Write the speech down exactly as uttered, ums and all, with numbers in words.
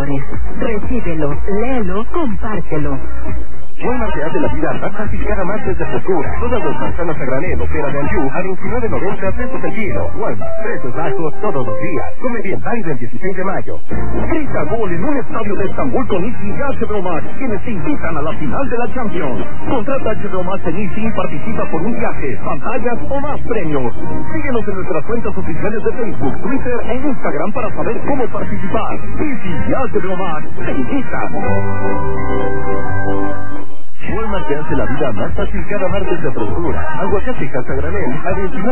sabores. Recíbelo, léelo, compártelo. Walmart te hace la vida más fácil cada martes de frescura. Todas las manzanas a granel o pera de anjú a veintinueve noventa pesos el kilo. Walmart, precios bajos todos los días. Come bien, válido el dieciséis de mayo. Grita gol en un estadio de Estambul con Easy y H B O Max, quienes te invitan a la final de la Champions. Contrata H B O Max en Easy y participa por un viaje, pantallas o más premios. Síguenos en nuestras cuentas oficiales de Facebook, Twitter e Instagram para saber cómo participar. Easy y H B O Max te invitan. Walmart te hace la vida más fácil cada martes de frescura. Aguacate a granel a veintinueve